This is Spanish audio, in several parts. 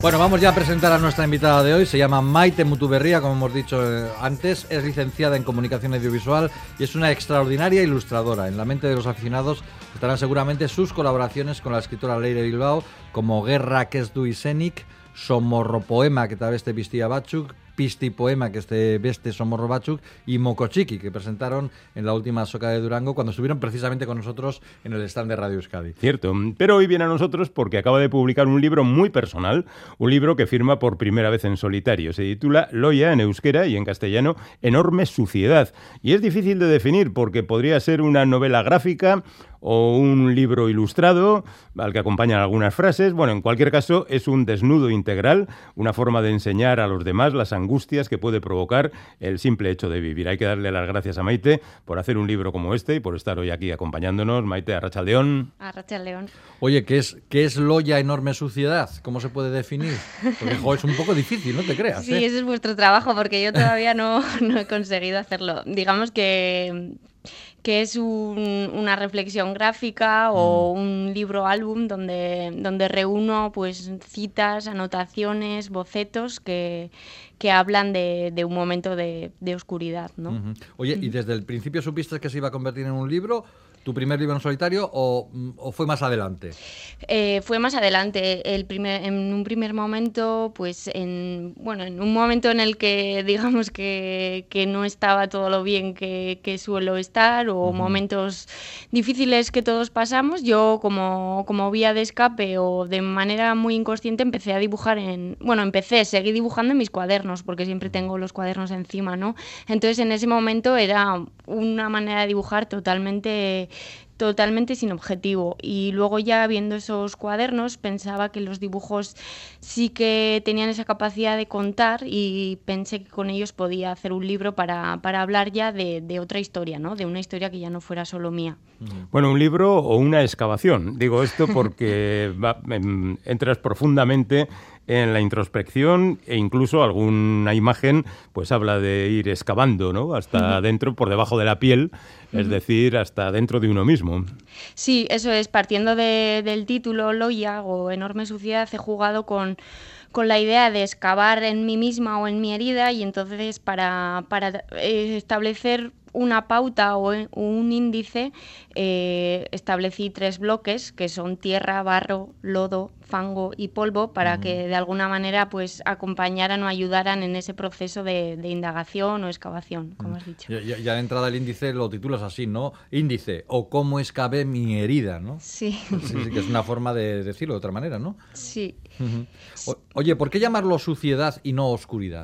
Bueno, vamos ya a presentar a nuestra invitada de hoy. Se llama Maite Mutuberría, como hemos dicho antes. Es licenciada en Comunicación Audiovisual y es una extraordinaria ilustradora. En la mente de los aficionados estarán seguramente sus colaboraciones con la escritora Leire Bilbao, como Guerra que es du izenik, Somorropoema que te vestía Batzuk, Pistipoema que este veste Somorro Batzuk y Mokochiki, que presentaron en la última Soca de Durango cuando estuvieron precisamente con nosotros en el stand de Radio Euskadi. Cierto, pero hoy viene a nosotros porque acaba de publicar un libro muy personal, un libro que firma por primera vez en solitario. Se titula Loia en euskera y en castellano Enorme suciedad. Y es difícil de definir porque podría ser una novela gráfica o un libro ilustrado al que acompañan algunas frases. Bueno, en cualquier caso, es un desnudo integral, una forma de enseñar a los demás las angustias que puede provocar el simple hecho de vivir. Hay que darle las gracias a Maite por hacer un libro como este y por estar hoy aquí acompañándonos. Maite, arratsaldeón. Arratsaldeón. Oye, ¿qué es Loia enorme suciedad? ¿Cómo se puede definir? Porque, es un poco difícil, no te creas. Sí, ese es vuestro trabajo, porque yo todavía no he conseguido hacerlo. Digamos que es una reflexión gráfica o un libro álbum donde reúno pues citas, anotaciones, bocetos que hablan de un momento de oscuridad, ¿no? Uh-huh. Oye, ¿y desde el principio supiste que se iba a convertir en un libro? ¿Tu primer libro en solitario o fue más adelante? Fue más adelante. En un primer momento, pues en un momento en el que digamos que no estaba todo lo bien que suelo estar, o Uh-huh. momentos difíciles que todos pasamos, yo como vía de escape o de manera muy inconsciente empecé a dibujar seguí dibujando en mis cuadernos, porque siempre tengo los cuadernos encima, ¿no? Entonces en ese momento era una manera de dibujar totalmente sin objetivo, y luego ya viendo esos cuadernos pensaba que los dibujos sí que tenían esa capacidad de contar, y pensé que con ellos podía hacer un libro para hablar ya de otra historia, ¿no? De una historia que ya no fuera solo mía. Bueno, un libro o una excavación. Digo esto porque entras profundamente en la introspección e incluso alguna imagen pues habla de ir excavando, ¿no? Hasta dentro, por debajo de la piel, es decir, hasta dentro de uno mismo. Sí, eso es. Partiendo del título Loia o Enorme suciedad, he jugado con la idea de excavar en mí misma o en mi herida, y entonces para establecer una pauta o un índice, establecí 3 bloques que son tierra, barro, lodo, fango y polvo, para que de alguna manera pues acompañaran o ayudaran en ese proceso de indagación o excavación, como has dicho. Ya de entrada el índice lo titulas así, ¿no? Índice, o cómo excavé mi herida, ¿no? Sí. Sí, que es una forma de decirlo de otra manera, ¿no? Sí. Oye, ¿por qué llamarlo suciedad y no oscuridad?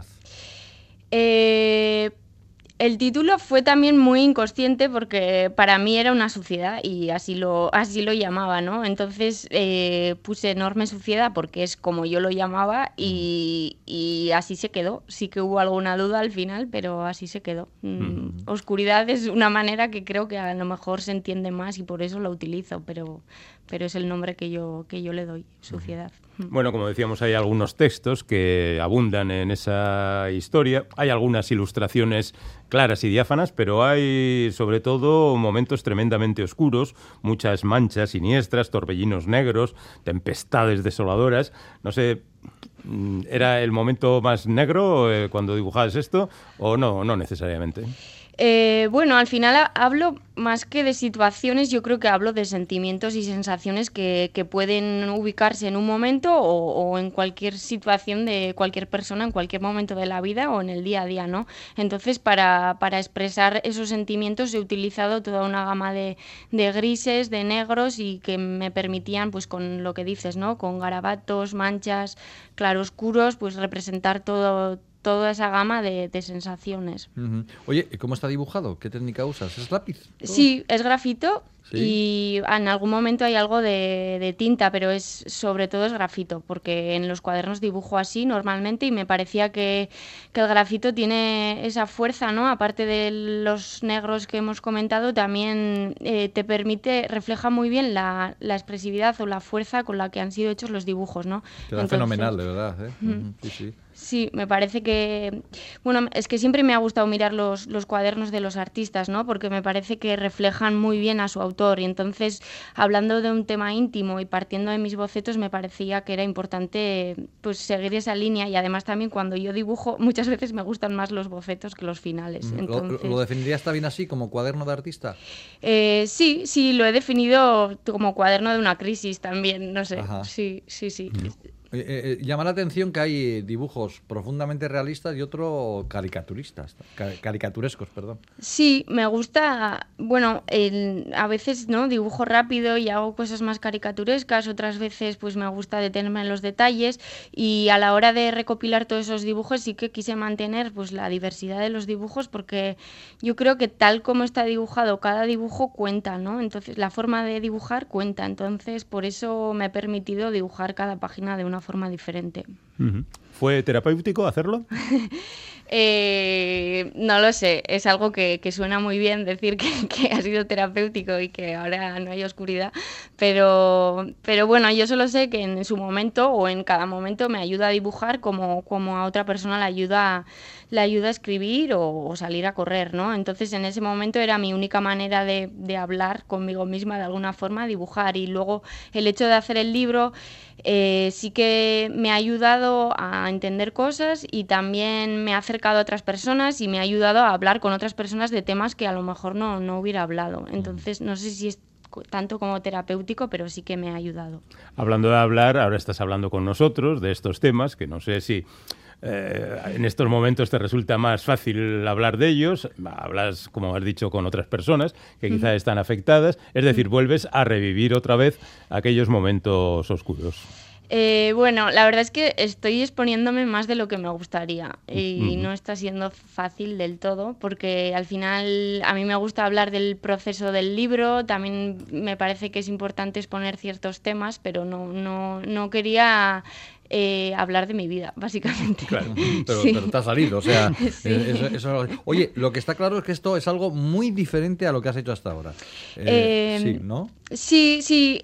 El título fue también muy inconsciente, porque para mí era una suciedad y así lo llamaba, ¿no? Entonces puse Enorme suciedad porque es como yo lo llamaba, y así se quedó. Sí que hubo alguna duda al final, pero así se quedó. Oscuridad es una manera que creo que a lo mejor se entiende más y por eso lo utilizo, pero es el nombre que yo le doy, suciedad. Bueno, como decíamos, hay algunos textos que abundan en esa historia. Hay algunas ilustraciones claras y diáfanas, pero hay sobre todo momentos tremendamente oscuros, muchas manchas siniestras, torbellinos negros, tempestades desoladoras. No sé, ¿era el momento más negro cuando dibujabas esto o no necesariamente? Bueno, al final hablo más que de situaciones, yo creo que hablo de sentimientos y sensaciones que pueden ubicarse en un momento o en cualquier situación de cualquier persona, en cualquier momento de la vida o en el día a día, ¿no? Entonces, para expresar esos sentimientos he utilizado toda una gama de grises, de negros, y que me permitían, pues con lo que dices, ¿no? Con garabatos, manchas, claroscuros, pues representar toda esa gama de sensaciones. Uh-huh. Oye, ¿cómo está dibujado? ¿Qué técnica usas? ¿Es lápiz? Sí, es grafito. ¿Sí? Y en algún momento hay algo de tinta, pero sobre todo es grafito, porque en los cuadernos dibujo así normalmente, y me parecía que el grafito tiene esa fuerza, ¿no? Aparte de los negros que hemos comentado, también refleja muy bien la expresividad o la fuerza con la que han sido hechos los dibujos, ¿no? Queda fenomenal, de verdad, ¿eh? Sí, sí. Sí, me parece que... Bueno, es que siempre me ha gustado mirar los cuadernos de los artistas, ¿no? Porque me parece que reflejan muy bien a su autor autor. Y entonces, hablando de un tema íntimo y partiendo de mis bocetos, me parecía que era importante pues seguir esa línea. Y además también cuando yo dibujo, muchas veces me gustan más los bocetos que los finales. Entonces, ¿Lo definirías también así, como cuaderno de artista? Sí, lo he definido como cuaderno de una crisis también, no sé. Ajá. Sí. Llama la atención que hay dibujos profundamente realistas y otros caricaturescos, perdón. Sí, me gusta, bueno, a veces no dibujo rápido y hago cosas más caricaturescas, otras veces pues me gusta detenerme en los detalles, y a la hora de recopilar todos esos dibujos sí que quise mantener pues la diversidad de los dibujos, porque yo creo que tal como está dibujado cada dibujo cuenta, ¿no? Entonces la forma de dibujar cuenta, entonces por eso me he permitido dibujar cada página de una forma diferente. ¿Fue terapéutico hacerlo? No lo sé, es algo que suena muy bien decir que ha sido terapéutico y que ahora no hay oscuridad, pero bueno, yo solo sé que en su momento o en cada momento me ayuda a dibujar como a otra persona le ayuda a escribir o salir a correr, ¿no? Entonces en ese momento era mi única manera de hablar conmigo misma de alguna forma, dibujar, y luego el hecho de hacer el libro sí que me ha ayudado a entender cosas y también me ha acercado a otras personas y me ha ayudado a hablar con otras personas de temas que a lo mejor no hubiera hablado. Entonces no sé si es tanto como terapéutico, pero sí que me ha ayudado. Hablando de hablar, ahora estás hablando con nosotros de estos temas, que no sé si en estos momentos te resulta más fácil hablar de ellos, hablas, como has dicho, con otras personas que quizás están afectadas, es decir, vuelves a revivir otra vez aquellos momentos oscuros. Bueno, la verdad es que estoy exponiéndome más de lo que me gustaría y no está siendo fácil del todo, porque al final a mí me gusta hablar del proceso del libro, también me parece que es importante exponer ciertos temas, pero no quería hablar de mi vida, básicamente. Claro, pero te ha salido, o sea, Sí. Oye, lo que está claro es que esto es algo muy diferente a lo que has hecho hasta ahora. Sí, ¿no? Sí.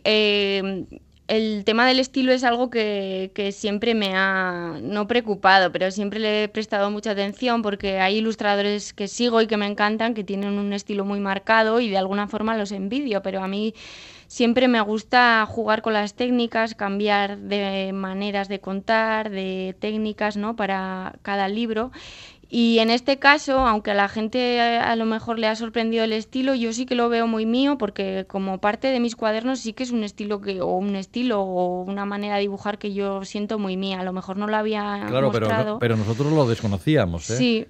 El tema del estilo es algo que siempre me ha, no preocupado, pero siempre le he prestado mucha atención, porque hay ilustradores que sigo y que me encantan, que tienen un estilo muy marcado y de alguna forma los envidio, pero a mí siempre me gusta jugar con las técnicas, cambiar de maneras de contar, de técnicas, ¿no?, para cada libro. Y en este caso, aunque a la gente a lo mejor le ha sorprendido el estilo, yo sí que lo veo muy mío, porque como parte de mis cuadernos sí que es un estilo o una manera de dibujar que yo siento muy mía. A lo mejor no lo había mostrado. Pero nosotros lo desconocíamos, ¿eh?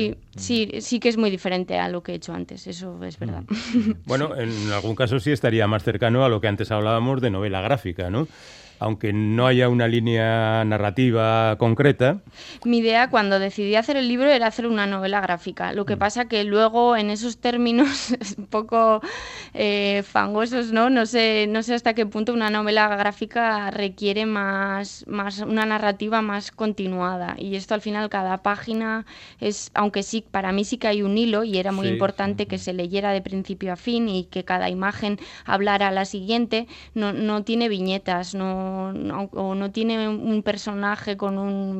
Sí que es muy diferente a lo que he hecho antes, eso es verdad. Bueno, en algún caso sí estaría más cercano a lo que antes hablábamos de novela gráfica, ¿no? Aunque no haya una línea narrativa concreta. Mi idea cuando decidí hacer el libro era hacer una novela gráfica. Lo que pasa que luego en esos términos un poco fangosos, ¿no? No sé hasta qué punto una novela gráfica requiere más una narrativa más continuada. Y esto al final cada página es, aunque sí, para mí sí que hay un hilo y era muy importante que se leyera de principio a fin y que cada imagen hablara a la siguiente, no tiene viñetas, o no tiene un personaje con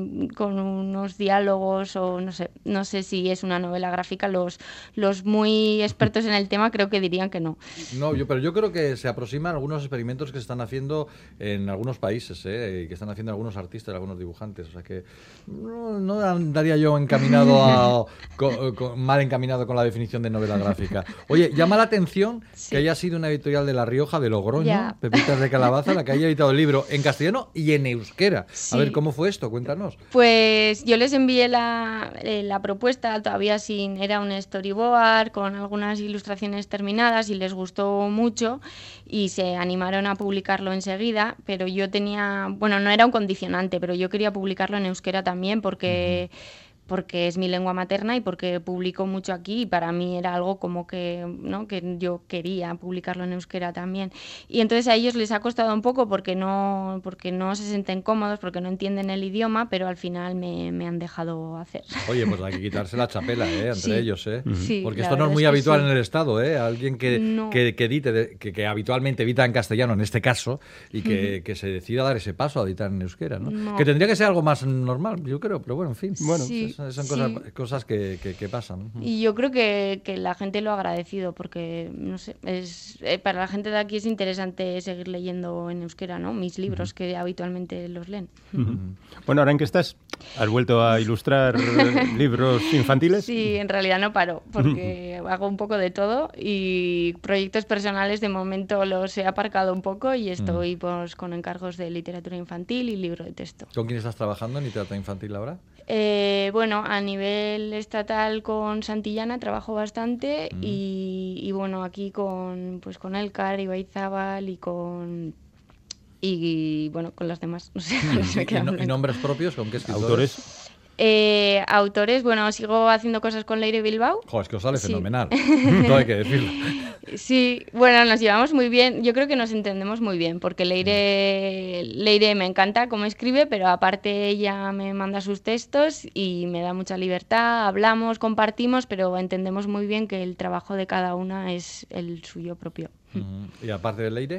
unos diálogos, o no sé si es una novela gráfica. Los muy expertos en el tema creo que dirían que no. Pero yo creo que se aproximan algunos experimentos que se están haciendo en algunos países, que están haciendo algunos artistas, algunos dibujantes, o sea que no andaría yo encaminado mal encaminado con la definición de novela gráfica. Oye, llama la atención que haya sido una editorial de La Rioja, de Logroño, Pepitas de Calabaza, la que haya editado el libro en castellano y en euskera. A ver, ¿cómo fue esto? Cuéntanos. Pues yo les envié la propuesta, todavía era un storyboard con algunas ilustraciones terminadas, y les gustó mucho y se animaron a publicarlo enseguida, pero yo no era un condicionante, pero yo quería publicarlo en euskera también porque es mi lengua materna y porque publico mucho aquí, y para mí era algo como que, ¿no?, que yo quería publicarlo en euskera también. Y entonces a ellos les ha costado un poco porque no se sienten cómodos, porque no entienden el idioma, pero al final me han dejado hacer. Oye, pues hay que quitarse la chapela, entre ellos, Sí, porque esto no es muy habitual en el Estado, Alguien que edite, que habitualmente edita en castellano, en este caso, y que se decida dar ese paso a editar en euskera, ¿no? Que tendría que ser algo más normal, yo creo, pero bueno, en fin. Bueno, sí. Son sí. cosas que pasan. Y yo creo que la gente lo ha agradecido porque, no sé, para la gente de aquí es interesante seguir leyendo en euskera, ¿no? Mis libros que habitualmente los leen. Bueno, ¿ahora en qué estás? ¿Has vuelto a ilustrar libros infantiles? Sí, en realidad no paro porque hago un poco de todo y proyectos personales de momento los he aparcado un poco y estoy pues con encargos de literatura infantil y libro de texto. ¿Con quién estás trabajando en literatura infantil ahora? Bueno, a nivel estatal con Santillana trabajo bastante y bueno, aquí con Elkar, Ibaizábal y bueno, con las demás. No sé, me queda ¿Y nombres propios? ¿Con qué escritores? ¿Autores? Autores, bueno, sigo haciendo cosas con Leire Bilbao. Joder, es que os sale Sí. fenomenal. Todo hay que decirlo. Sí, bueno, nos llevamos muy bien. Yo creo que nos entendemos muy bien, porque Leire me encanta cómo escribe, pero aparte ella me manda sus textos y me da mucha libertad. Hablamos, compartimos, pero entendemos muy bien que el trabajo de cada una es el suyo propio. ¿Y aparte de Leire?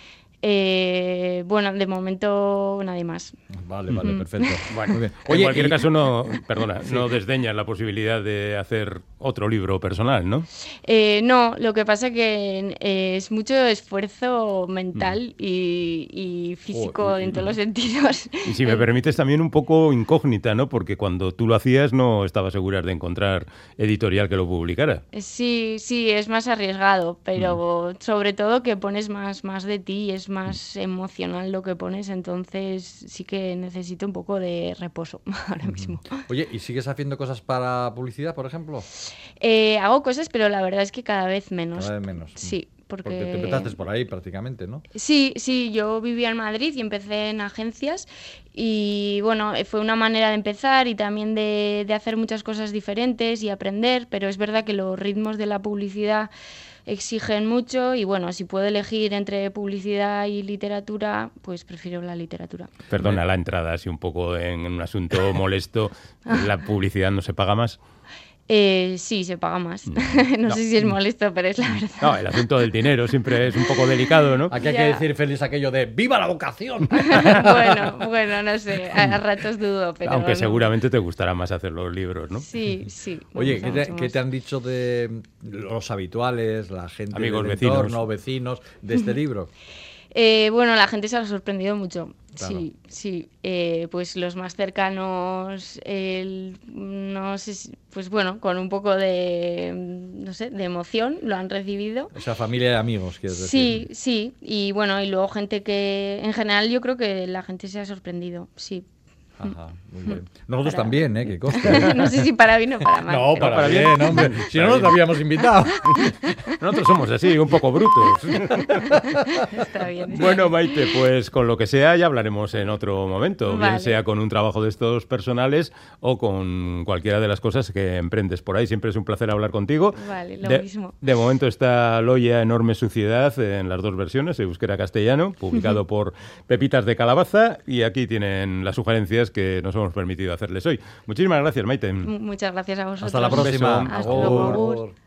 Bueno, de momento nadie más. Vale, perfecto. Bueno, Muy bien. en cualquier caso, no desdeñas la posibilidad de hacer otro libro personal, ¿no? No, lo que pasa que es mucho esfuerzo mental y físico en todos los sentidos. Y si me permites, también un poco incógnita, ¿no? Porque cuando tú lo hacías no estabas segura de encontrar editorial que lo publicara. Sí, es más arriesgado, pero sobre todo que pones más de ti, es más emocional lo que pones, entonces sí que necesito un poco de reposo ahora mismo. Oye, ¿y sigues haciendo cosas para publicidad, por ejemplo? Hago cosas, pero la verdad es que cada vez menos. Cada vez menos. Sí, Porque te empezaste por ahí prácticamente, ¿no? Sí, yo vivía en Madrid y empecé en agencias y bueno, fue una manera de empezar y también de hacer muchas cosas diferentes y aprender, pero es verdad que los ritmos de la publicidad exigen mucho y bueno, si puedo elegir entre publicidad y literatura, pues prefiero la literatura. Perdona la entrada, así un poco en un asunto molesto. ¿La publicidad no se paga más? Sí, se paga más. No sé si es molesto, pero es la verdad. No, el asunto del dinero siempre es un poco delicado, ¿no? Aquí hay que decir feliz aquello de ¡viva la vocación! Bueno, no sé, a ratos dudo, pero Aunque no. seguramente te gustará más hacer los libros, ¿no? Sí. Oye, me gusta ¿qué mucho te más. han dicho de los habituales, la gente Amigos, del vecinos. entorno, vecinos, de este libro? Bueno, la gente se ha sorprendido mucho. Claro. Sí. Pues los más cercanos, no sé, pues bueno, con un poco no sé, de emoción lo han recibido. O sea, familia y amigos, quieres decir. Sí. Y bueno, y luego gente que, en general, yo creo que la gente se ha sorprendido, sí. Ajá, muy bien. Nosotros Para- también, que conste. No sé si para bien o para mal. No, pero- para bien, hombre. Si no, nos habíamos invitado. Nosotros somos así, un poco brutos. Está bien. Bueno, Maite, pues con lo que sea ya hablaremos en otro momento, bien Vale. sea con un trabajo de estos personales o con cualquiera de las cosas que emprendes por ahí. Siempre es un placer hablar contigo. Vale, lo mismo. De momento está Loya, Enorme Suciedad, en las dos versiones, euskera-castellano, publicado por Pepitas de Calabaza, y aquí tienen las sugerencias que nos hemos permitido hacerles hoy. Muchísimas gracias, Maite. Muchas gracias a vosotros. Hasta la próxima. beso. Hasta luego, Agur. agur.